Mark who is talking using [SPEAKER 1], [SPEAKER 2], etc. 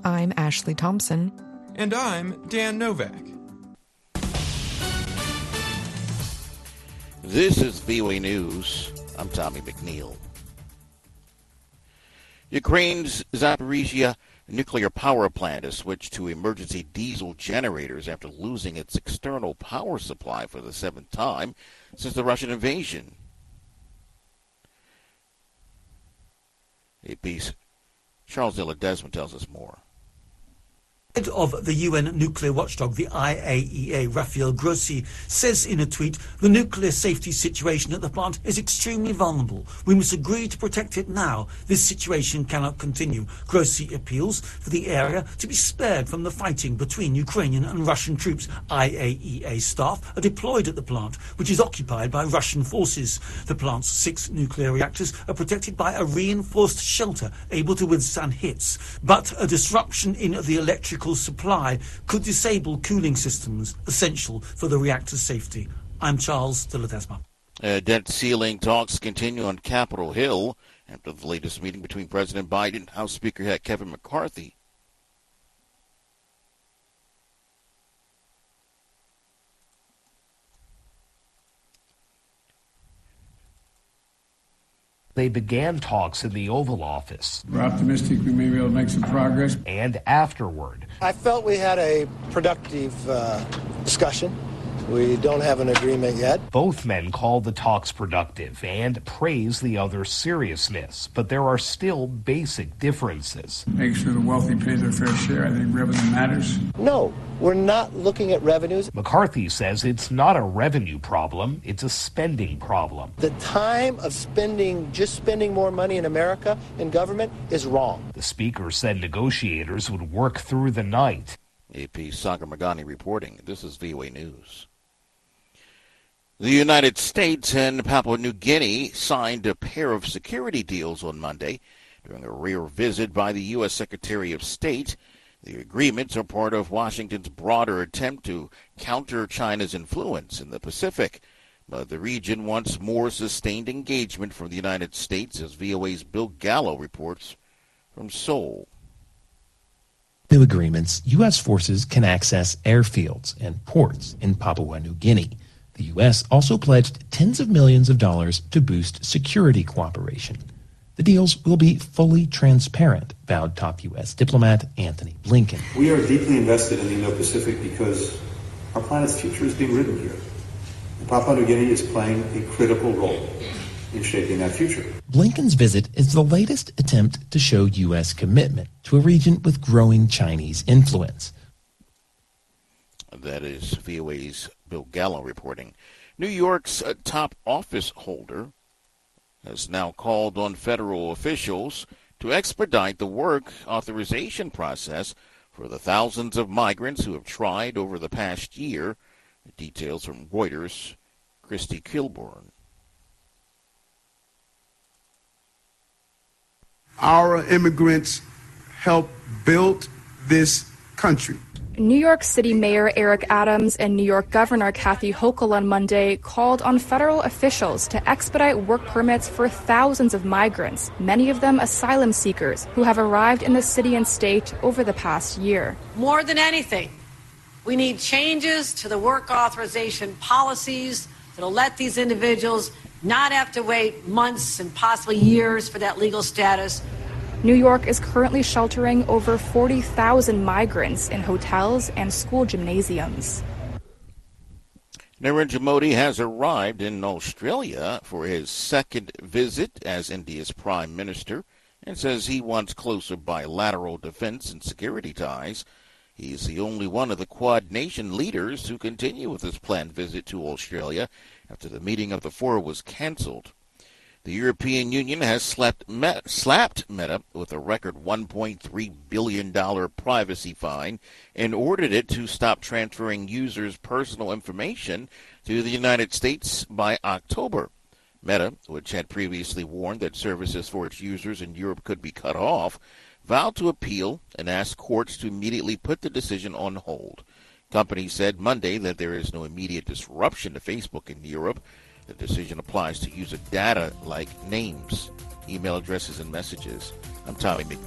[SPEAKER 1] I'm Ashley Thompson.
[SPEAKER 2] And I'm Dan Novak.
[SPEAKER 3] This is VOA News. I'm Tommy McNeil. Ukraine's Zaporizhia nuclear power plant has switched to emergency diesel generators after losing its external power supply for the seventh time since the Russian invasion. AP's Charles de Ledesma tells us more.
[SPEAKER 4] Head of the UN nuclear watchdog, the IAEA, Rafael Grossi, says in a tweet, the nuclear safety situation at the plant is extremely vulnerable. We must agree to protect it now. This situation cannot continue. Grossi appeals for the area to be spared from the fighting between Ukrainian and Russian troops. IAEA staff are deployed at the plant, which is occupied by Russian forces. The plant's 6 nuclear reactors are protected by a reinforced shelter able to withstand hits. But a disruption in the electrical supply could disable cooling systems essential for the reactor's safety. I'm Charles de Ledesma.
[SPEAKER 3] Debt ceiling talks continue on Capitol Hill after the latest meeting between President Biden and House Speaker Kevin McCarthy.
[SPEAKER 5] They began talks in the Oval Office.
[SPEAKER 6] We're optimistic we may be able to make some progress.
[SPEAKER 5] And afterward.
[SPEAKER 7] I felt we had a productive discussion. We don't have an agreement yet.
[SPEAKER 5] Both men called the talks productive and praised the other's seriousness, but there are still basic differences.
[SPEAKER 6] Make sure the wealthy pay their fair share. I think revenue matters.
[SPEAKER 7] No, we're not looking at revenues.
[SPEAKER 5] McCarthy says it's not a revenue problem, it's a spending problem.
[SPEAKER 7] The time of just spending more money in America in government is wrong.
[SPEAKER 5] The speaker said negotiators would work through the night.
[SPEAKER 3] AP Sagar Magani reporting. This is VOA News. The United States and Papua New Guinea signed a pair of security deals on Monday during a rare visit by the U.S. Secretary of State. The agreements are part of Washington's broader attempt to counter China's influence in the Pacific. But the region wants more sustained engagement from the United States, as VOA's Bill Gallo reports from Seoul.
[SPEAKER 8] New agreements, U.S. forces can access airfields and ports in Papua New Guinea. The U.S. also pledged tens of millions of dollars to boost security cooperation. The deals will be fully transparent, vowed top U.S. diplomat Antony Blinken.
[SPEAKER 9] We are deeply invested in the Indo-Pacific because our planet's future is being written here. And Papua New Guinea is playing a critical role in shaping that future.
[SPEAKER 8] Blinken's visit is the latest attempt to show U.S. commitment to a region with growing Chinese influence.
[SPEAKER 3] That is VOA's Bill Gallo reporting. New York's top office holder has now called on federal officials to expedite the work authorization process for the thousands of migrants who have tried over the past year. Details from Reuters' Christy Kilborn.
[SPEAKER 10] Our immigrants helped build this country.
[SPEAKER 11] New York City Mayor Eric Adams and New York Governor Kathy Hochul on Monday called on federal officials to expedite work permits for thousands of migrants, many of them asylum seekers, who have arrived in the city and state over the past year.
[SPEAKER 12] More than anything, we need changes to the work authorization policies that'll let these individuals not have to wait months and possibly years for that legal status.
[SPEAKER 11] New York is currently sheltering over 40,000 migrants in hotels and school gymnasiums.
[SPEAKER 3] Narendra Modi has arrived in Australia for his second visit as India's Prime Minister and says he wants closer bilateral defense and security ties. He is the only one of the Quad nation leaders to continue with his planned visit to Australia after the meeting of the four was canceled. The European Union has slapped Meta with a record $1.3 billion privacy fine and ordered it to stop transferring users' personal information to the United States by October. Meta, which had previously warned that services for its users in Europe could be cut off, vowed to appeal and asked courts to immediately put the decision on hold. Company said Monday that there is no immediate disruption to Facebook in Europe. The decision applies to user data like names, email addresses, and messages. I'm Tommy McNeil.